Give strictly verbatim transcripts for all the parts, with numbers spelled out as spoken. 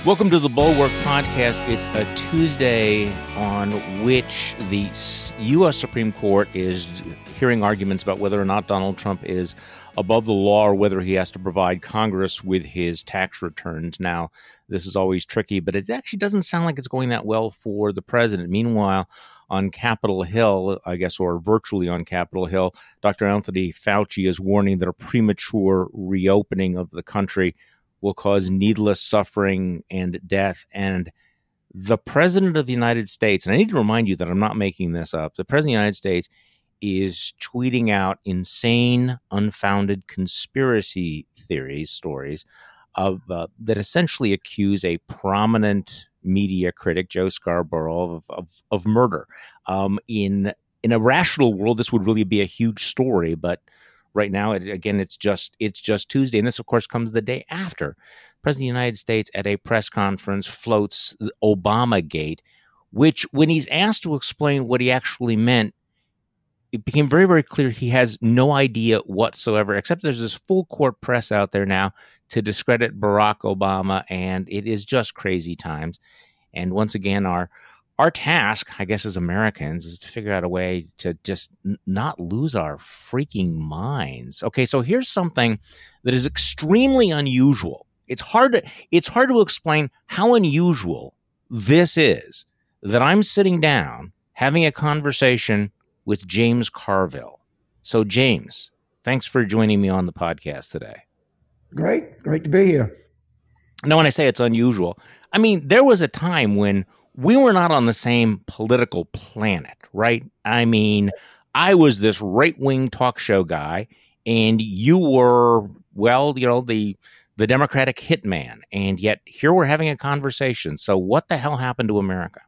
Welcome to the Bulwark Podcast. It's a Tuesday on which the U S Supreme Court is hearing arguments about whether or not Donald Trump is above the law or whether he has to provide Congress with his tax returns. Now, this is always tricky, but it actually doesn't sound like it's going that well for the president. Meanwhile, on Capitol Hill, I guess, or virtually on Capitol Hill, Doctor Anthony Fauci is warning that a premature reopening of the country will cause needless suffering and death. And the president of the United States, and I need to remind you that I'm not making this up, the president of the United States is tweeting out insane, unfounded conspiracy theories, stories of uh, that essentially accuse a prominent media critic, Joe Scarborough, of of, of murder. Um, in in a rational world, this would really be a huge story, but right now, it, again, it's just it's just Tuesday, and this, of course, comes the day after. The President of the United States at a press conference floats Obamagate, which, when he's asked to explain what he actually meant, it became very, very clear he has no idea whatsoever, except there's this full court press out there now to discredit Barack Obama, and it is just crazy times. And once again, our our task, I guess, as Americans, is to figure out a way to just n- not lose our freaking minds. Okay, so here's something that is extremely unusual. It's hard to it's hard to explain how unusual this is, that I'm sitting down having a conversation with James Carville. So, James, thanks for joining me on the podcast today. Great. Great to be here. Now, when I say it's unusual, I mean, there was a time when we were not on the same political planet, right? I mean, I was this right-wing talk show guy, and you were, well, you know, the the Democratic hitman, and yet here we're having a conversation. So what the hell happened to America?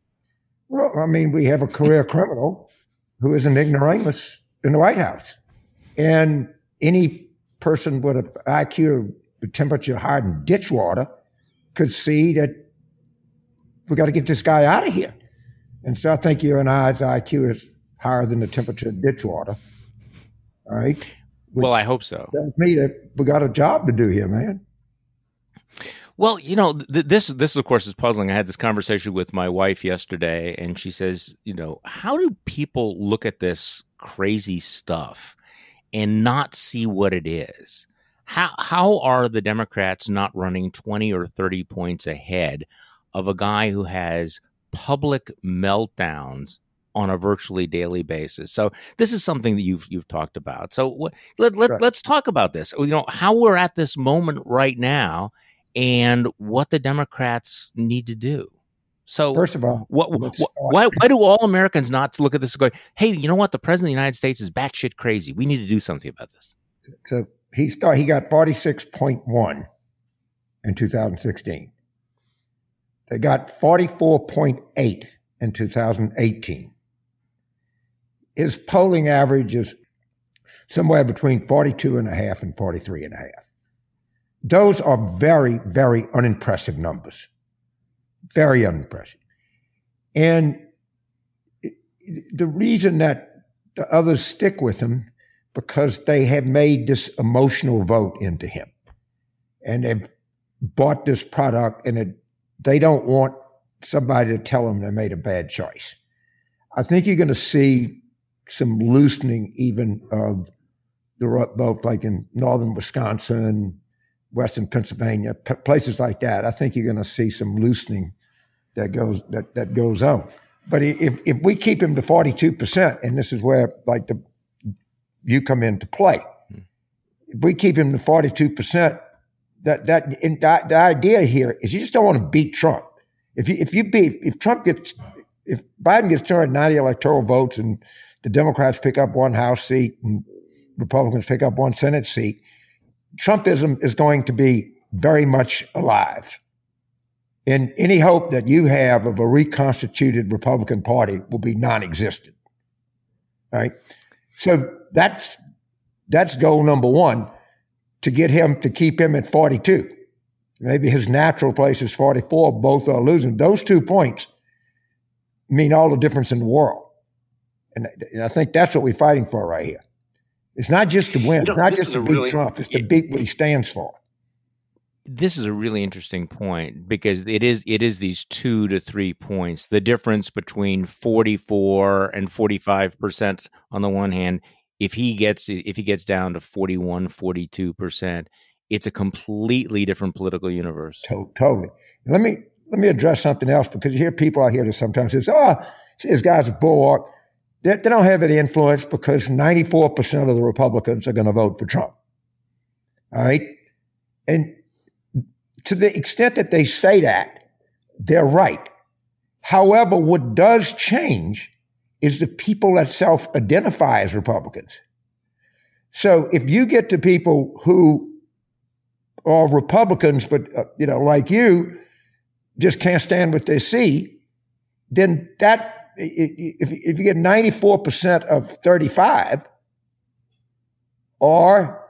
Well, I mean, we have a career criminal who is an ignoramus in the White House. And any person with an I Q with temperature higher than ditch water could see that we got to get this guy out of here. And so I think you and I's I Q is higher than the temperature of ditch water. All right. Which well, I hope so. Tells me that we got a job to do here, man. Well, you know, th- this, this, of course, is puzzling. I had this conversation with my wife yesterday, and she says, you know, how do people look at this crazy stuff and not see what it is? How how are the Democrats not running twenty or thirty points ahead of a guy who has public meltdowns on a virtually daily basis? So this is something that you've you've talked about. So what, let, let, right. let's talk about this. You know, how we're at this moment right now and what the Democrats need to do. So first of all, what, what, why, why do all Americans not look at this and go, hey, you know what? The president of the United States is batshit crazy. We need to do something about this. So he started, he got forty-six point one in two thousand sixteen. They got forty-four point eight in two thousand eighteen. His polling average is somewhere between forty-two and a half and forty-three and a half. Those are very, very unimpressive numbers. Very unimpressive. And the reason that the others stick with him, because they have made this emotional vote into him. And they've bought this product, and it, they don't want somebody to tell them they made a bad choice. I think you're going to see some loosening even of the vote, like in northern Wisconsin, western Pennsylvania, p- places like that. I think you're going to see some loosening that goes that, that goes on. But if if we keep him to forty-two percent, and this is where like the you come into play, if we keep him to forty-two percent, that that in, the, the idea here is you just don't want to beat Trump. If you if you beat if Trump gets if Biden gets two hundred ninety electoral votes and the Democrats pick up one House seat and Republicans pick up one Senate seat, Trumpism is going to be very much alive. And any hope that you have of a reconstituted Republican Party will be non-existent. All right. So that's that's goal number one, to get him to keep him at forty-two. Maybe his natural place is forty-four. Both are losing. Those two points mean all the difference in the world. And I think that's what we're fighting for right here. It's not just to win. You know, it's not just to beat really, Trump. It's to beat what he stands for. This is a really interesting point because it is it is these two to three points. The difference between forty-four and forty-five percent on the one hand, if he gets if he gets down to forty-one, forty-two percent, it's a completely different political universe. Totally. Let me let me address something else, because you hear people out here that sometimes say, oh, this guy's a bulwark. They, they don't have any influence because ninety-four percent of the Republicans are going to vote for Trump. All right? And to the extent that they say that, they're right. However, what does change is the people that self-identify as Republicans. So if you get to people who are Republicans, but, uh, you know, like you, just can't stand what they see, then that, if, if you get ninety-four percent of thirty-five, or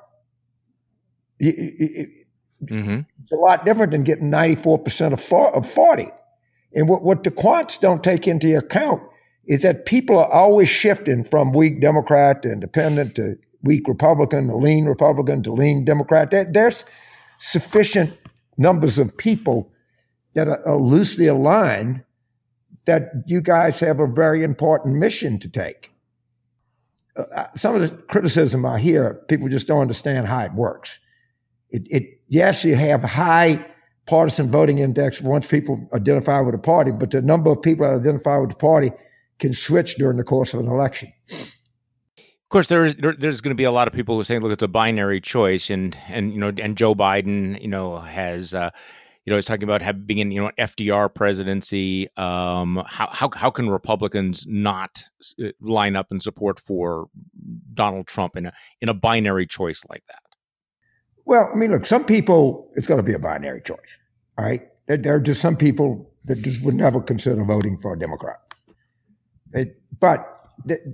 it, it, mm-hmm. it's a lot different than getting ninety-four percent of forty. And what, what the quants don't take into account is that people are always shifting from weak Democrat to independent to weak Republican to lean Republican to lean Democrat. There, there's sufficient numbers of people that are, are loosely aligned that you guys have a very important mission to take. Uh, some of the criticism I hear, people just don't understand how it works. It, it yes, you have high partisan voting index once people identify with a party, but the number of people that identify with the party can switch during the course of an election. Of course, there is there, there's going to be a lot of people who say, "Look, it's a binary choice," and and you know, and Joe Biden, you know, has uh, you know, is talking about having being in you know F D R presidency. Um, how how how can Republicans not line up in support for Donald Trump in a in a binary choice like that? Well, I mean, look, some people, it's going to be a binary choice. All right, there, there are just some people that just would never consider voting for a Democrat. It, but the,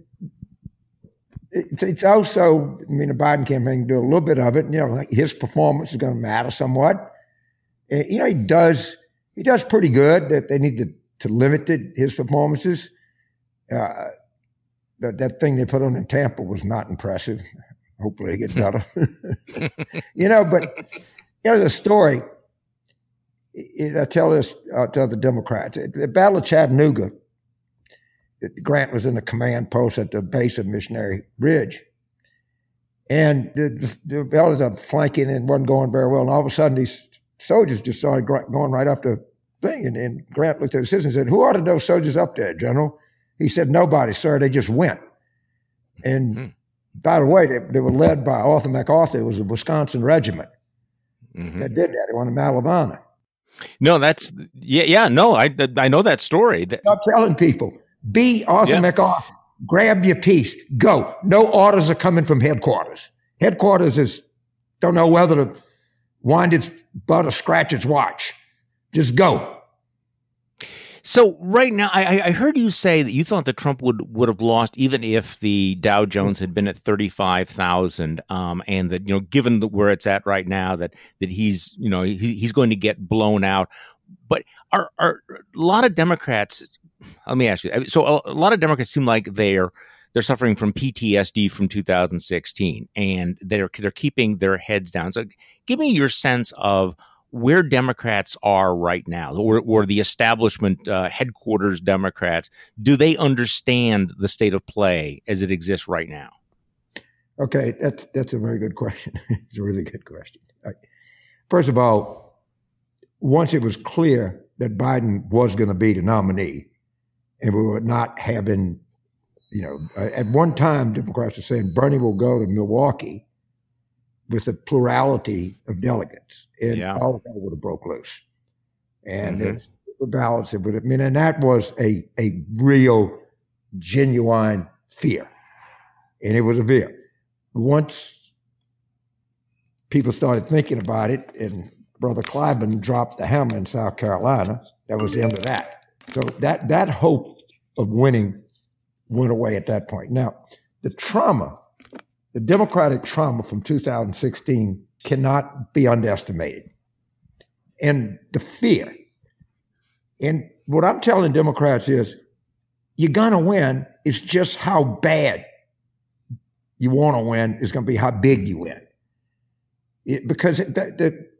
It's, it's also, I mean, the Biden campaign can do a little bit of it. You know, like his performance is going to matter somewhat. Uh, you know, he does, he does pretty good. That they need to, to limit it, his performances. Uh, that, that thing they put on in Tampa was not impressive. Hopefully they get better. You know, but, you know, the story, I tell this uh, to other Democrats. At the Battle of Chattanooga, Grant was in the command post at the base of Missionary Ridge. And the, the, the others are flanking and wasn't going very well. And all of a sudden, these soldiers just started going right up the thing. And, and Grant looked at his assistant and said, "Who ordered those soldiers up there, General?" He said, "Nobody, sir. They just went." And mm-hmm. by the way, they, they were led by Arthur MacArthur. It was a Wisconsin regiment mm-hmm. that did that. They won the Medal of Honor. No, that's, yeah, yeah, no, I, I know that story. I'm telling people. Be Arthur yeah. MacArthur. Grab your piece. Go. No orders are coming from headquarters. Headquarters is don't know whether to wind its butt or scratch its watch. Just go. So right now, I, I heard you say that you thought that Trump would, would have lost even if the Dow Jones had been at thirty-five thousand, um, and that, you know, given the, where it's at right now, that that he's, you know, he, he's going to get blown out. But are, are a lot of Democrats? Let me ask you. So a, a lot of Democrats seem like they're they're suffering from P T S D from two thousand sixteen, and they're they're keeping their heads down. So give me your sense of where Democrats are right now, or, or the establishment uh, headquarters Democrats. Do they understand the state of play as it exists right now? Okay, that's that's a very good question. It's a really good question. Right. First of all, once it was clear that Biden was going to be the nominee, and we were not having, you know, at one time, Democrats were saying Bernie will go to Milwaukee with a plurality of delegates, and yeah. all of that would have broke loose. And mm-hmm. the balance, it would have, I mean, and that was a, a real, genuine fear. And it was a fear. Once people started thinking about it, and Brother Clyburn dropped the hammer in South Carolina, that was the end of that. So that that hope of winning went away at that point. Now, the trauma, the Democratic trauma from two thousand sixteen cannot be underestimated. And the fear. And what I'm telling Democrats is, you're going to win. It's just how bad you want to win is going to be how big you win. It, because it, the, the,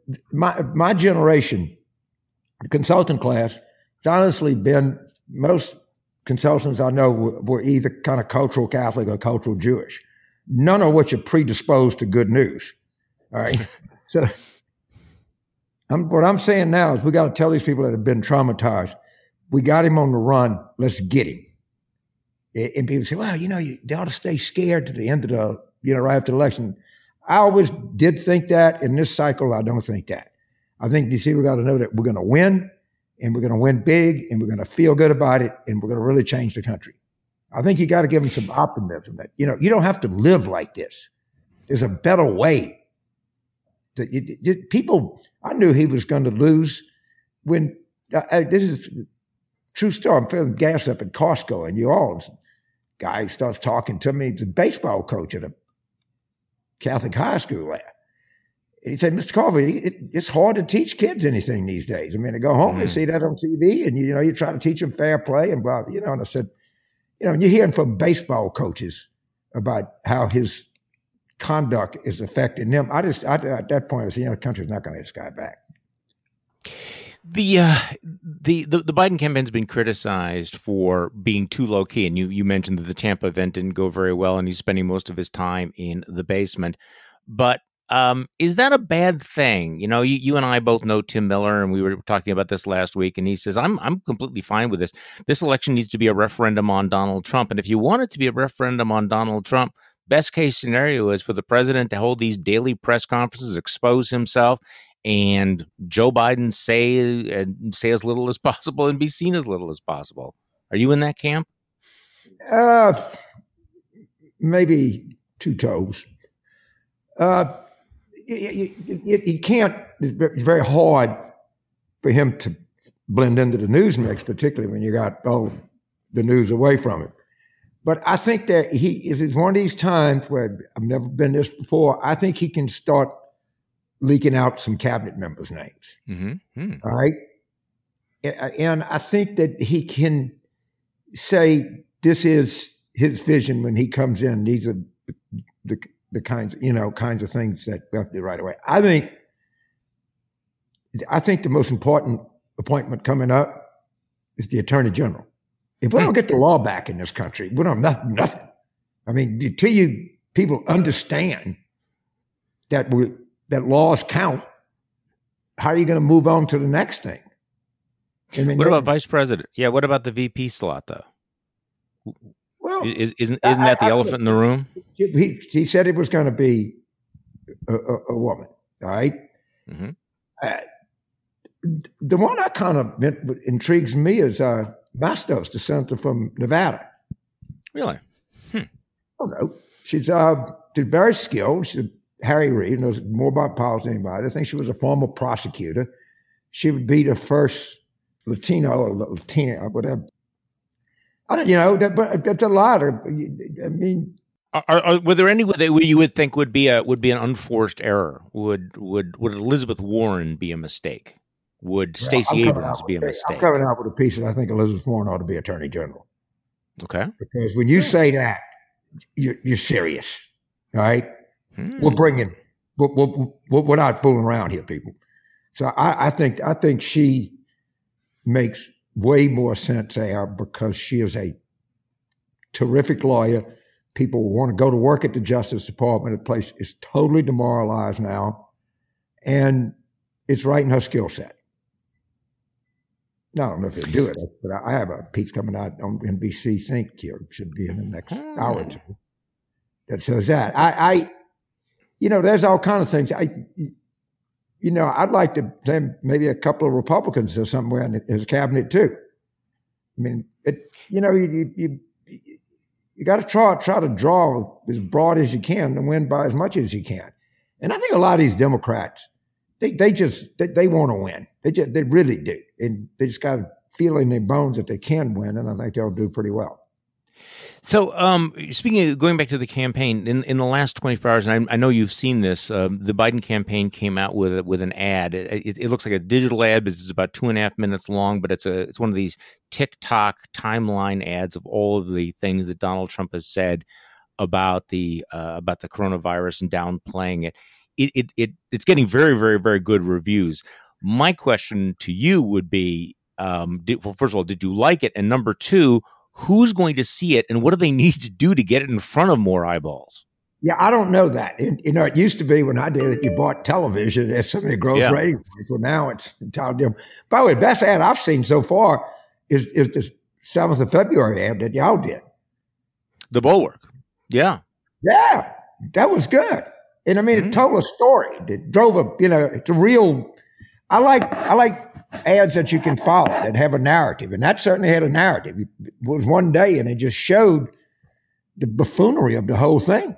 my my generation, the consultant class, has honestly been, most consultants I know were, were either kind of cultural Catholic or cultural Jewish, none of which are predisposed to good news. All right. So I'm, what I'm saying now is we got to tell these people that have been traumatized, we got him on the run, let's get him. And people say, well, you know, you, they ought to stay scared to the end of the, you know, right after the election. I always did think that. In this cycle, I don't think that. I think, you see, we got to know that we're going to win, and we're going to win big, and we're going to feel good about it, and we're going to really change the country. I think you got to give them some optimism that, you know, you don't have to live like this. There's a better way. That you, you, people, I knew he was going to lose when, uh, this is true story. I'm filling gas up at Costco in New Orleans. Guy starts talking to me. He's a baseball coach at a Catholic high school there. And he said, Mister Carver, it, it's hard to teach kids anything these days. I mean, they go home, mm. they see that on T V, and, you know, you try to teach them fair play and blah, you know. And I said, you know, and you're hearing from baseball coaches about how his conduct is affecting them. I just, I, at that point, I said, you know, the country's not going to get this guy back. The, uh, the the the Biden campaign's been criticized for being too low key, and you you mentioned that the Tampa event didn't go very well, and he's spending most of his time in the basement. But um, is that a bad thing? You know, you, you and I both know Tim Miller, and we were talking about this last week, and he says, I'm I'm completely fine with this. This election needs to be a referendum on Donald Trump, and if you want it to be a referendum on Donald Trump, best case scenario is for the president to hold these daily press conferences, expose himself, and Joe Biden say uh, say as little as possible and be seen as little as possible. Are you in that camp? Uh, maybe two toes. Uh, you, you, you can't. It's very hard for him to blend into the news mix, particularly when you got all the news away from him. But I think that he is one of these times where I've never been this before. I think he can start leaking out some cabinet members' names. Mm-hmm. Mm. All right. And I think that he can say this is his vision when he comes in. These are the, the kinds, you know, kinds of things that we have to do right away. I think, I think the most important appointment coming up is the Attorney General. If we don't get the law back in this country, we don't have nothing. nothing. I mean, until you people understand that we that laws count, how are you going to move on to the next thing? I mean, what about vice president? Yeah, what about the V P slot, though? Well, Is, isn't isn't that the I, elephant I, in the room? He he said it was going to be a, a, a woman. All right. Mm-hmm. Uh, the one that kind of intrigues me is uh, Bastos, the senator from Nevada. Really? Hmm. I don't know. She's uh, she's very skilled. She's Harry Reid, knows more about politics than anybody. I think she was a former prosecutor. She would be the first Latino or Latina, or whatever. I don't, you know, that, but that's a lot. I mean, are, are, were there any that you would think would be a would be an unforced error? Would would would Elizabeth Warren be a mistake? Would well, Stacey Abrams be a mistake? I'm coming out with a piece that I think Elizabeth Warren ought to be Attorney General. Okay, because when you say that, you're, you're serious, all right? Hmm. We're bringing, we're, we're, we're not fooling around here, people. So I, I think I think she makes way more sense there because she is a terrific lawyer. People want to go to work at the Justice Department. The place is totally demoralized now, and it's right in her skill set. Now, I don't know if they do it, but I have a piece coming out on N B C Think here. It should be in the next hmm. hour or two that says that. I, I You know, there's all kinds of things. I, you know, I'd like to send maybe a couple of Republicans or somewhere in his cabinet too. I mean, it, you know, you you you, you got to try try to draw as broad as you can and win by as much as you can. And I think a lot of these Democrats, they they just they, they want to win. They just they really do, and they just got a feeling in their bones that they can win. And I think they'll do pretty well. So, um, speaking of going back to the campaign, in, in the last twenty-four hours, and I, I know you've seen this, um, the Biden campaign came out with with an ad. It, it, it looks like a digital ad, but it's about two and a half minutes long. But it's a it's one of these TikTok timeline ads of all of the things that Donald Trump has said about the uh, about the coronavirus and downplaying it. it, it it it's getting very, very, very good reviews. My question to you would be, um, did, well, first of all, did you like it? And number two, who's going to see it, and what do they need to do to get it in front of more eyeballs? Yeah, I don't know that. It, you know, it used to be when I did it, you bought television at some of the gross Yeah. rating points. Well, now it's entirely different. By the way, the best ad I've seen so far is is the seventh of February ad that y'all did. The Bulwark. Yeah. Yeah, that was good. And I mean, Mm-hmm. it told a story. It drove a, you know, it's a real, I like, I like ads that you can follow that have a narrative. And that certainly had a narrative. It was one day and it just showed the buffoonery of the whole thing.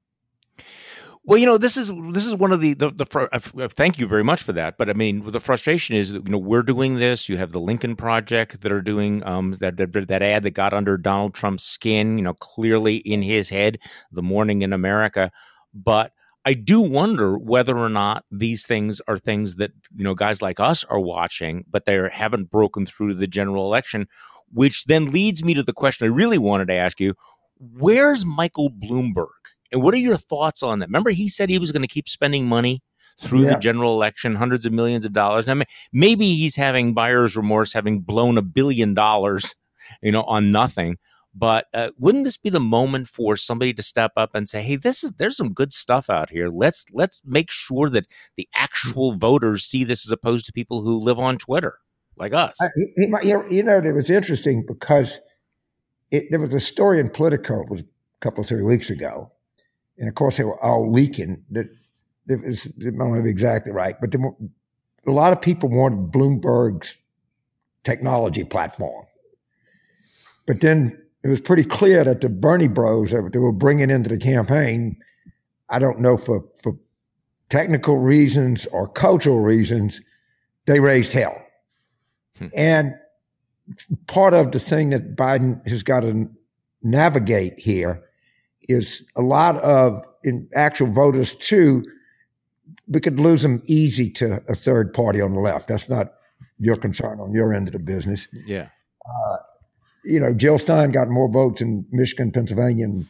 Well, you know, this is this is one of the the, the fr- uh, thank you very much for that. But I mean, the frustration is that, you know, we're doing this. You have the Lincoln Project that are doing um, that, that that ad that got under Donald Trump's skin. You know, clearly in his head, The Morning in America. But I do wonder whether or not these things are things that, you know, guys like us are watching, but they haven't broken through the general election. Which then leads me to the question I really wanted to ask you: where's Michael Bloomberg? And what are your thoughts on that? Remember, he said he was going to keep spending money through Yeah. the general election, hundreds of millions of dollars. I mean, maybe he's having buyer's remorse, having blown a billion dollars, you know, on nothing. But uh, wouldn't this be the moment for somebody to step up and say, "Hey, this is there's some good stuff out here. Let's let's make sure that the actual voters see this, as opposed to people who live on Twitter like us." I, he, he, might- you know, you know, it was interesting because it, there was a story in Politico, it was a couple of three weeks ago. And of course, they were all leaking. That it was, I don't know exactly right, but there were, a lot of people wanted Bloomberg's technology platform. But then it was pretty clear that the Bernie Bros that they were bringing into the campaign, I don't know for for technical reasons or cultural reasons, they raised hell. Hmm. And part of the thing that Biden has got to navigate here is a lot of in actual voters too. We could lose them easy to a third party on the left. That's not your concern on your end of the business. Yeah. Uh, you know, Jill Stein got more votes in Michigan, Pennsylvania, and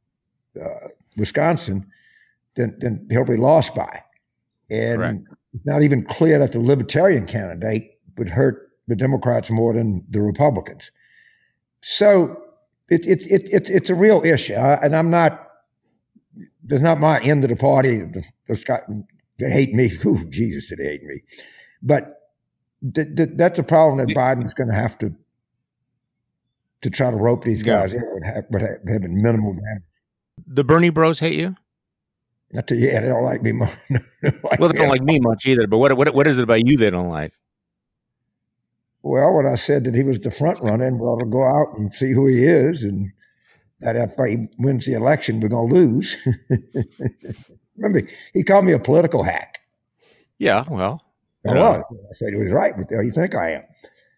uh, Wisconsin than, than Hillary lost by. And Correct. It's not even clear that the Libertarian candidate would hurt the Democrats more than the Republicans. So, It's it's it, it's it's a real issue, and I'm not. There's not my end of the party. Those guys, they hate me. Ooh, Jesus, did they hate me? But th- th- that's a problem that Biden's going to have to to try to rope these guys yeah. in with, ha- with ha- having minimal damage. The Bernie Bros hate you? Not to, yeah, they don't like me much. like well, they don't like me much either. But what what what is it about you they don't like? Well, when I said that he was the front runner and we ought to go out and see who he is, and that if he wins the election, we're going to lose. Remember, he called me a political hack. Yeah, well. I was. I said he was right. What the hell you think I am?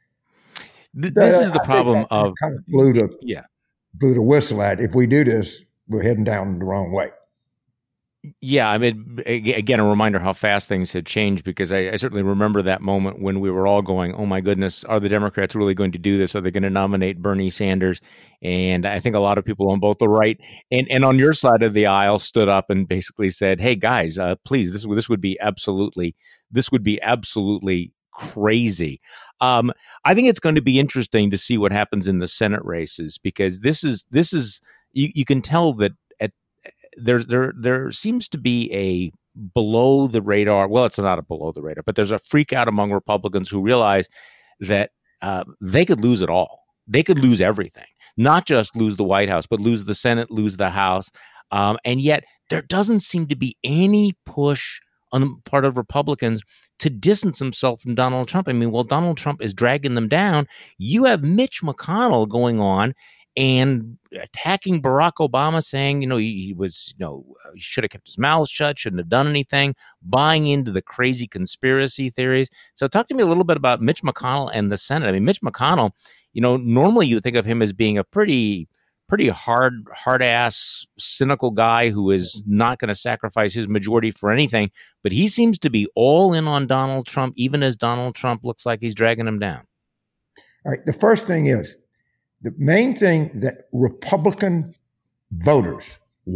Th- this so, is the I problem of kind of blew the yeah blew the whistle at. If we do this, we're heading down the wrong way. Yeah, I mean, again, a reminder how fast things had changed, because I, I certainly remember that moment when we were all going, oh, my goodness, are the Democrats really going to do this? Are they going to nominate Bernie Sanders? And I think a lot of people on both the right and, and on your side of the aisle stood up and basically said, hey, guys, uh, please, this, this would be absolutely this would be absolutely crazy. Um, I think it's going to be interesting to see what happens in the Senate races, because this is this is you, you can tell that There, there, there seems to be a below the radar. Well, it's not a below the radar, but there's a freak out among Republicans who realize that uh, they could lose it all. They could lose everything, not just lose the White House, but lose the Senate, lose the House. Um, and yet there doesn't seem to be any push on the part of Republicans to distance himself from Donald Trump. I mean, while Donald Trump is dragging them down, you have Mitch McConnell going on and attacking Barack Obama, saying, you know, he, he was, you know, he should have kept his mouth shut, shouldn't have done anything, buying into the crazy conspiracy theories. So talk to me a little bit about Mitch McConnell and the Senate. I mean, Mitch McConnell, you know, normally you think of him as being a pretty, pretty hard, hard ass, cynical guy who is not going to sacrifice his majority for anything. But he seems to be all in on Donald Trump, even as Donald Trump looks like he's dragging him down. All right. The first thing is, the main thing that Republican voters want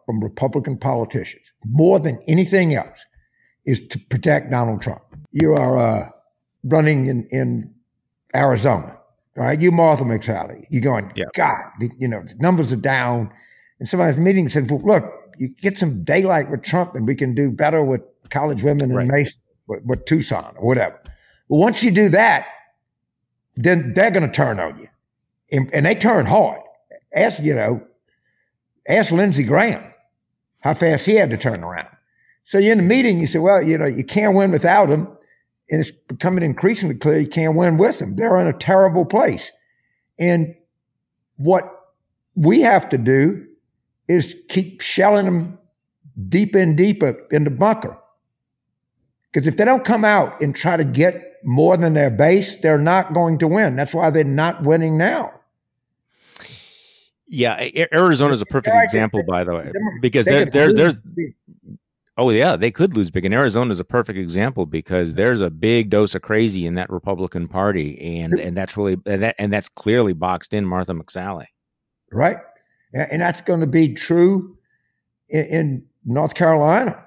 from Republican politicians, more than anything else, is to protect Donald Trump. You are uh, running in, in Arizona, all right? You Martha McSally. You're going, yeah. God, you know, the numbers are down. And somebody's meeting said, well, look, you get some daylight with Trump and we can do better with college women in right. Mason, with, with Tucson or whatever. Well, once you do that, then they're going to turn on you. And, and they turn hard. Ask, you know, ask Lindsey Graham how fast he had to turn around. So you're in the meeting, you say, well, you know, you can't win without them. And it's becoming increasingly clear you can't win with them. They're in a terrible place. And what we have to do is keep shelling them deeper and deeper in the bunker. Because if they don't come out and try to get more than their base, they're not going to win. That's why they're not winning now. Yeah, Arizona is a perfect example, by the way, because there, there, there's. Oh yeah, they could lose big, and Arizona is a perfect example because there's a big dose of crazy in that Republican Party, and and that's really and, that, and that's clearly boxed in Martha McSally. Right, and that's going to be true in, in North Carolina,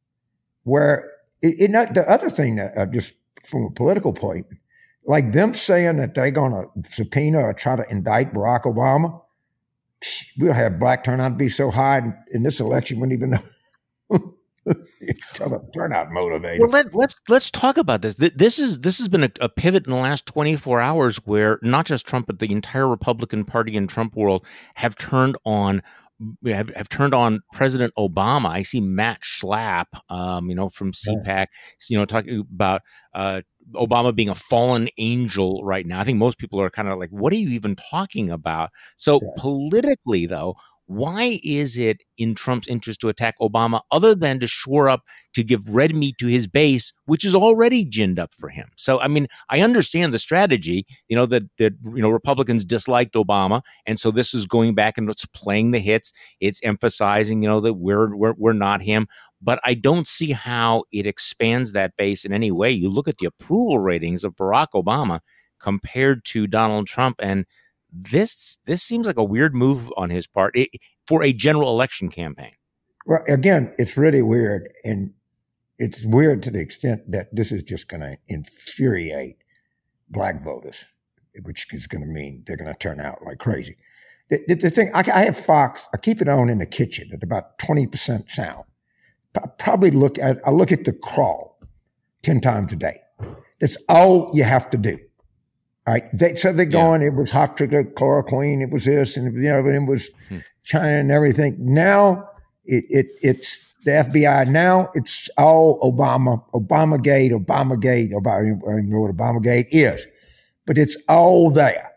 where it, it, the other thing that uh, just from a political point, like them saying that they're going to subpoena or try to indict Barack Obama. We'll have black turnout be so high in, in this election, we wouldn't even know. Tell the turnout motivated. Well, let, let's let's talk about this. This is this has been a, a pivot in the last twenty-four hours, where not just Trump, but the entire Republican Party and Trump world have turned on have, have turned on President Obama. I see Matt Schlapp, um, you know, from C PAC, you know, talking about uh, Obama being a fallen angel right now. I think most people are kind of like, what are you even talking about? So yeah. Politically, though, why is it in Trump's interest to attack Obama other than to shore up, to give red meat to his base, which is already ginned up for him? So, I mean, I understand the strategy, you know, that, that, you know, Republicans disliked Obama. And so this is going back and it's playing the hits. It's emphasizing, you know, that we're, we're, we're not him. But I don't see how it expands that base in any way. You look at the approval ratings of Barack Obama compared to Donald Trump, and This this seems like a weird move on his part it, for a general election campaign. Well, again, it's really weird, and it's weird to the extent that this is just going to infuriate black voters, which is going to mean they're going to turn out like crazy. The, the, the thing, I, I have Fox. I keep it on in the kitchen at about twenty percent sound. I probably look at I look at the crawl ten times a day. That's all you have to do. All right. They, so they're going, yeah. It was hydroxychloroquine, it was this, and you know, it was hmm. China and everything. Now it, it it's the F B I. Now it's all Obama, Obamagate, Obamagate, Obama, I don't even know what Obamagate is, but it's all there.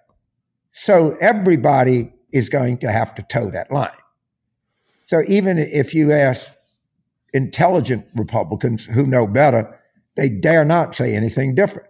So everybody is going to have to toe that line. So even if you ask intelligent Republicans who know better, they dare not say anything different.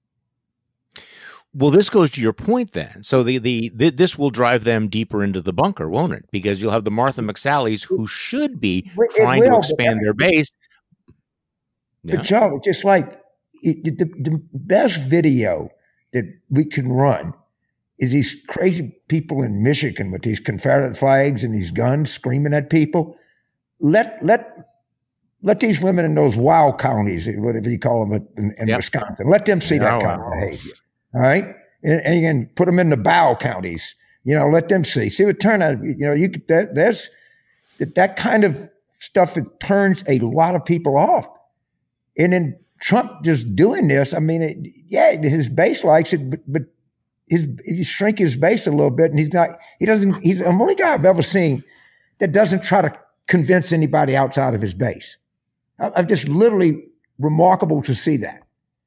Well, this goes to your point then. So the, the the this will drive them deeper into the bunker, won't it? Because you'll have the Martha McSallies who should be trying will, to expand their base. Yeah. But Charlie, just like it, the, the best video that we can run is these crazy people in Michigan with these Confederate flags and these guns screaming at people. Let let let these women in those wild counties, whatever you call them in, in yep. Wisconsin, let them see that kind of behavior. All right. And, and you can put them in the bow counties, you know, let them see, see what turn out, you know, you could, that, there's that, that kind of stuff. It turns a lot of people off. And then Trump just doing this. I mean, it, yeah, his base likes it, but, but his, he shrink his base a little bit and he's not, he doesn't, he's the only guy I've ever seen that doesn't try to convince anybody outside of his base. I, I'm just literally remarkable to see that.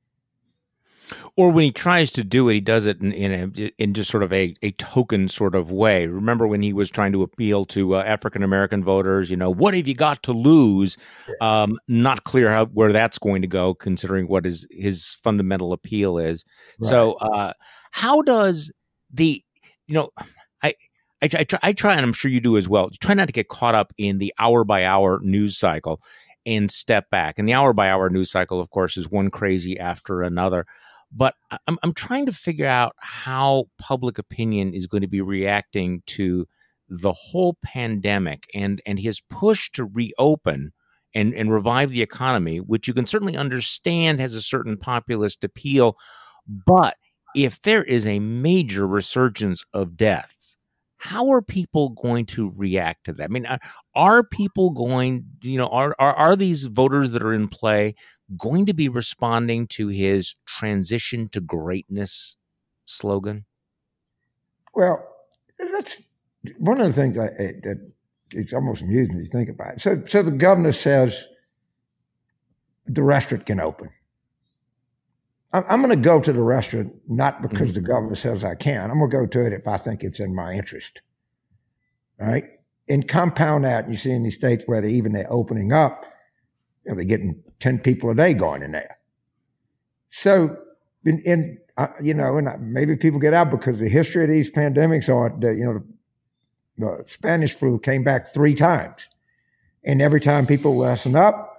Or when he tries to do it, he does it in in, a, in just sort of a, a token sort of way. Remember when he was trying to appeal to uh, African American voters? You know, what have you got to lose? Um, not clear how where that's going to go, considering what his his fundamental appeal is. Right. So, uh, how does the you know, I. I try, I try, I try, and I'm sure you do as well. Try not to get caught up in the hour by hour news cycle and step back. And the hour by hour news cycle, of course, is one crazy after another. But I'm I'm trying to figure out how public opinion is going to be reacting to the whole pandemic and and his push to reopen and and revive the economy, which you can certainly understand has a certain populist appeal, but if there is a major resurgence of deaths, how are people going to react to that? I mean, are, are people going, you know, are, are are these voters that are in play going to be responding to his transition to greatness slogan? Well, that's one of the things I, that it's almost amusing to think about. So, so the governor says the restaurant can open. I'm going to go to the restaurant not because mm-hmm. the governor says I can. I'm going to go to it if I think it's in my interest. Right? And compound that, you see in these states where they even they're opening up, you know, they're getting ten people a day going in there. So, in, in uh, you know, and maybe people get out because the history of these pandemics are that, you know, the, the Spanish flu came back three times. And every time people lessen up,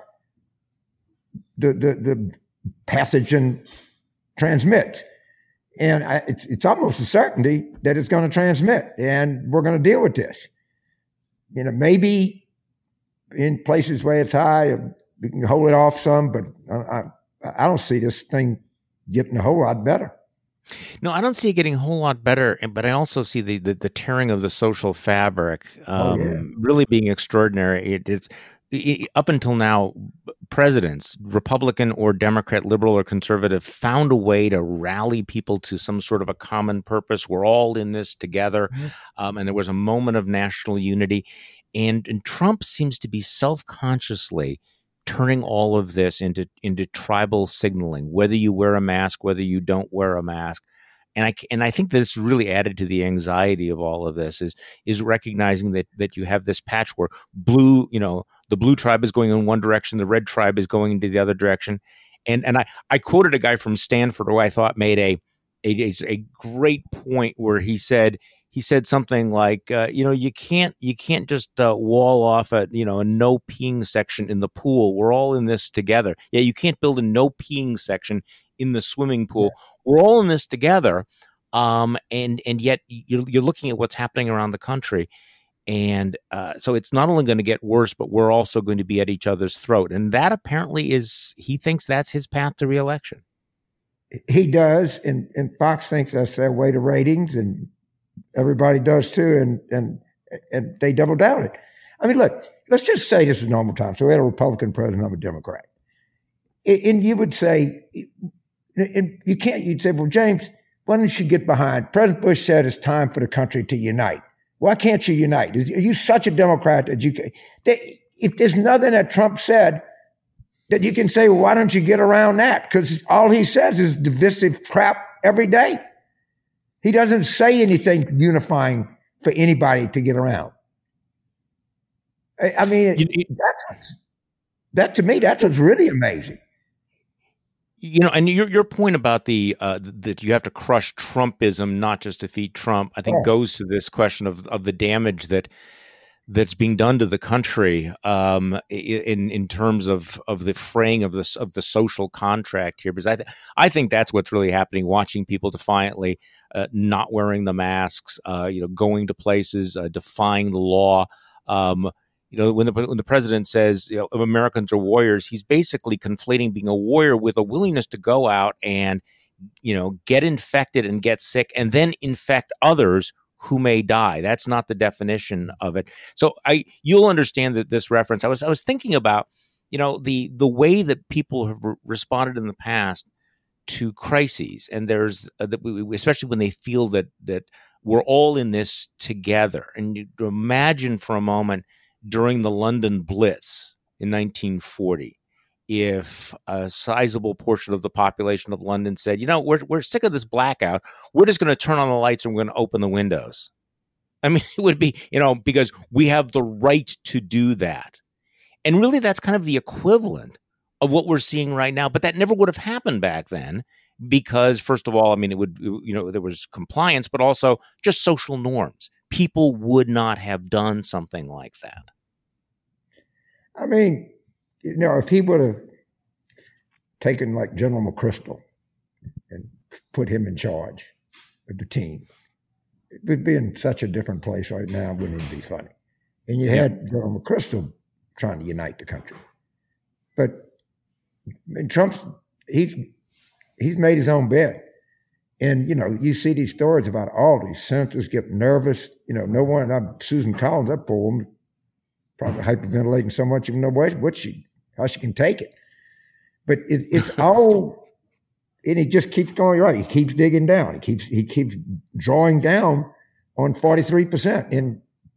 the, the, the pathogen transmits. And I, it's, it's almost a certainty that it's going to transmit, and we're going to deal with this. You know, maybe in places where it's high, we can hold it off some, but I, I don't see this thing getting a whole lot better. No, I don't see it getting a whole lot better, but I also see the the, the tearing of the social fabric um, oh, yeah. really being extraordinary. It, it's it, up until now, presidents, Republican or Democrat, liberal or conservative, found a way to rally people to some sort of a common purpose. We're all in this together, mm-hmm. um, and there was a moment of national unity. And, and Trump seems to be self-consciously turning all of this into into tribal signaling, whether you wear a mask, whether you don't wear a mask. And I and I think this really added to the anxiety of all of this is is recognizing that that you have this patch where blue, you know, the blue tribe is going in one direction, the red tribe is going into the other direction. And and I, I quoted a guy from Stanford who I thought made a a, a great point where he said he said something like, uh, you know, you can't you can't just uh, wall off a you know a no peeing section in the pool. We're all in this together. Yeah, you can't build a no peeing section in the swimming pool. Yeah. We're all in this together, um, and and yet you're, you're looking at what's happening around the country, and uh, so it's not only going to get worse, but we're also going to be at each other's throat, and that apparently is he thinks that's his path to reelection. He does, and and Fox thinks that's their way to ratings, and everybody does too, and and and they double down it. I mean, look, let's just say this is normal time. So we had a Republican president, I'm a Democrat, and you would say. And you can't, you'd say, well, James, why don't you get behind? President Bush said it's time for the country to unite. Why can't you unite? Are you such a Democrat that you can, that if there's nothing that Trump said that you can say, well, why don't you get around that? Because all he says is divisive crap every day. He doesn't say anything unifying for anybody to get around. I mean, you, you, that's, that to me, that's what's really amazing. You know, and your your point about the uh, that you have to crush Trumpism, not just defeat Trump, I think yeah. goes to this question of of the damage that that's being done to the country um, in in terms of of the fraying of the of the social contract here. Because I th- I think that's what's really happening. Watching people defiantly uh, not wearing the masks, uh, you know, going to places, uh, defying the law. Um, You know, when the when the president says, you know, Americans are warriors, he's basically conflating being a warrior with a willingness to go out and, you know, get infected and get sick and then infect others who may die. That's not the definition of it. So I you'll understand that this reference. I was I was thinking about, you know, the the way that people have re- responded in the past to crises, and there's uh, that we, especially when they feel that that we're all in this together. And you imagine for a moment. During the London Blitz in nineteen forty, if a sizable portion of the population of London said, you know, we're we're sick of this blackout, we're just going to turn on the lights and we're going to open the windows. I mean, it would be, you know, because we have the right to do that. And really, that's kind of the equivalent of what we're seeing right now. But that never would have happened back then because, first of all, I mean, it would, you know, there was compliance, but also just social norms. People would not have done something like that. I mean, you know, if he would have taken like General McChrystal and put him in charge of the team, it would be in such a different place right now. It wouldn't even be funny. And you had John McChrystal trying to unite the country. But I mean, Trump's, he's, he's made his own bed. And, you know, you see these stories about all these senators get nervous. You know, no one, I'm Susan Collins, that poor woman, probably hyperventilating so much, you know what she, how she can take it. But it, it's all, and he just keeps going right. He keeps digging down. He keeps he keeps drawing down on forty-three percent. And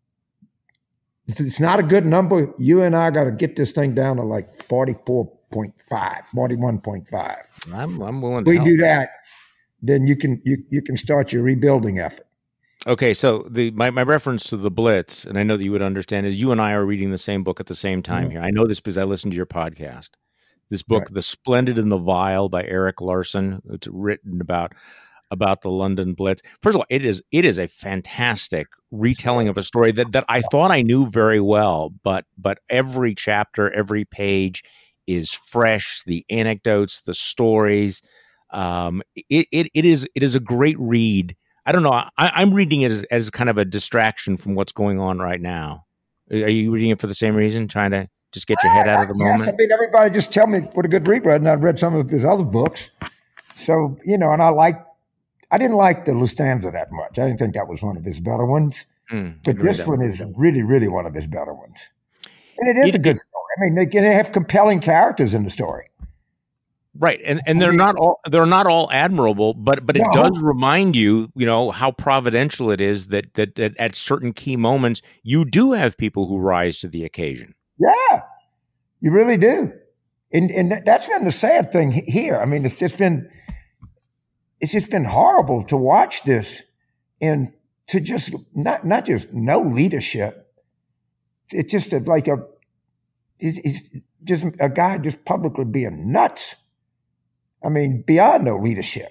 it's, it's not a good number. You and I got to get this thing down to like forty-four point five, forty-one point five. I'm I'm willing to we help. do that, then you can you you can start your rebuilding effort. Okay, so the my, my reference to the Blitz, and I know that you would understand, is you and I are reading the same book at the same time mm-hmm. here. I know this because I listened to your podcast. This book, right. The Splendid and the Vile by Erik Larson. It's written about about the London Blitz. First of all, it is it is a fantastic retelling of a story that, that I thought I knew very well, but but every chapter, every page is fresh. The anecdotes, the stories. Um, it, it it is it is a great read. I don't know. I, I'm reading it as, as kind of a distraction from what's going on right now. Are you reading it for the same reason, trying to just get your head out of the yes, moment? I mean, everybody just tell me what a good read was, and I've read some of his other books. So, you know, and I like, I didn't like the Lustanza that much. I didn't think that was one of his better ones. Mm, but this one is really, really one of his better ones. And it is it, a good story. I mean, they, they have compelling characters in the story. Right. And and they're not all they're not all admirable, but but it no. does remind you, you know, how providential it is that, that that at certain key moments you do have people who rise to the occasion. Yeah, you really do. And and that's been the sad thing here. I mean, it's just been it's just been horrible to watch this and to just not not just no leadership. It's just a, like a it's, it's just a guy just publicly being nuts. I mean, beyond no leadership.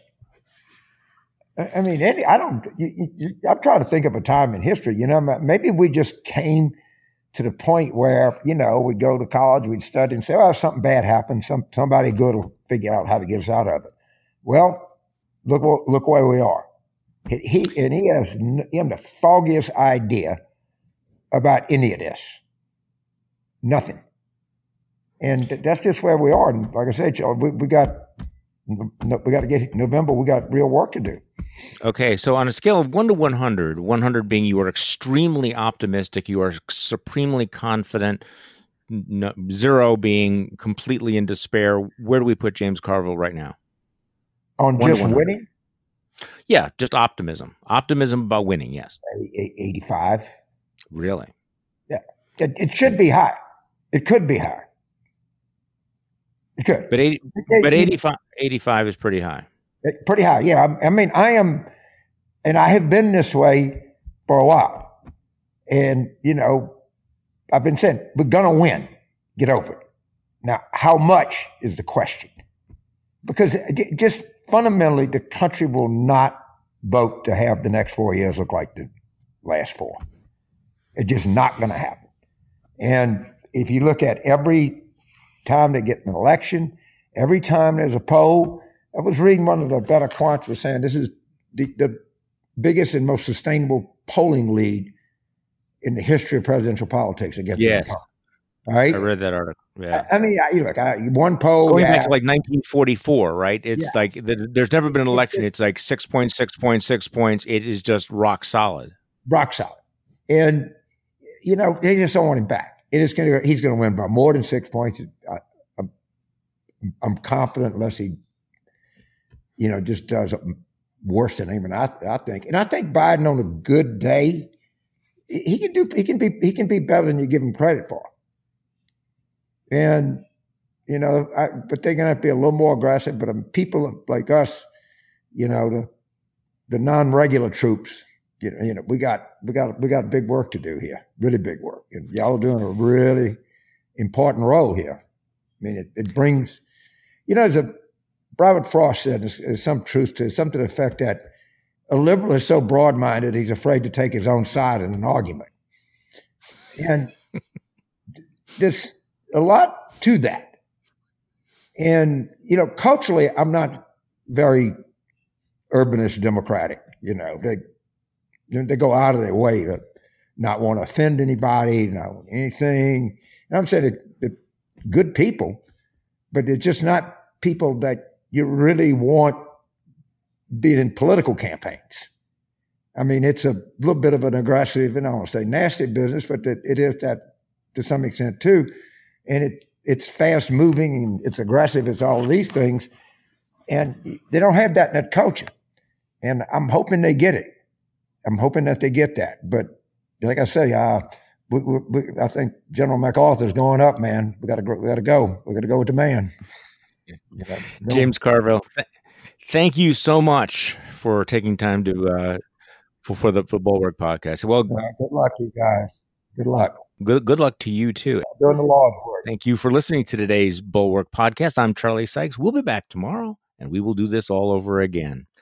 I mean, any, I don't. You, you, I'm trying to think of a time in history. You know, maybe we just came to the point where, you know, we'd go to college, we'd study, and say, "Oh, something bad happened. Some somebody good will figure out how to get us out of it." Well, look look where we are. He, he and he has he has the foggiest idea about any of this. Nothing. And that's just where we are. And like I said, we, we got. We got to get November. We got real work to do. Okay, so on a scale of one to one hundred, one hundred being you are extremely optimistic, you are supremely confident, no, zero being completely in despair, where do we put James Carville right now? On one just winning? Yeah, just optimism. Optimism about winning, yes. eighty-five. Really? Yeah. It, it should be high. It could be high. It could. But eighty, but eighty-five, eighty-five is pretty high. Pretty high, yeah. I, I mean, I am, and I have been this way for a while. And, you know, I've been saying, we're going to win. Get over it. Now, how much is the question? Because just fundamentally, the country will not vote to have the next four years look like the last four. It's just not going to happen. And if you look at every time they get an election, every time there's a poll, I was reading one of the better quants was saying this is the, the biggest and most sustainable polling lead in the history of presidential politics against yes. Trump. All right, I read that article. Yeah, I, I mean, I, look, I, one poll going yeah. back to like nineteen forty-four, right? It's yeah. like the, there's never been an election. It's like six point six point six points. It is just rock solid, rock solid, and you know they just don't want him back. It is going to. He's going to win by more than six points. I, I'm, I'm confident, unless he, you know, just does worse than him. And I, I think, and I think Biden on a good day, he can do. He can be. He can be better than you give him credit for. And you know, I, but they're going to have to be a little more aggressive. But um, people like us, you know, the the non-regular troops. You know, you know, we got we got we got big work to do here, really big work, and y'all are doing a really important role here. I mean, it, it brings, you know, as a Robert Frost said, there's, there's some truth to it, something to the effect that a liberal is so broad-minded he's afraid to take his own side in an argument, and there's a lot to that. And you know, culturally, I'm not very urbanist democratic. You know, they. they go out of their way to not want to offend anybody, not want anything. And I'm saying that, that good people, but they're just not people that you really want being in political campaigns. I mean, it's a little bit of an aggressive, and I don't want to say nasty business, but it, it is that to some extent too. And it it's fast moving and it's aggressive. It's all of these things. And they don't have that in that culture. And I'm hoping they get it. I'm hoping that they get that. But like I say, uh, we, we, we, I think General MacArthur's going up, man. We got to we got to go. We got to go with the man. Yeah. James Carville, th- thank you so much for taking time to uh, for for the for Bulwark podcast. Well, uh, good luck, you guys. Good luck. Good good luck to you too. Doing the Lord's work. Thank you for listening to today's Bulwark podcast. I'm Charlie Sykes. We'll be back tomorrow, and we will do this all over again.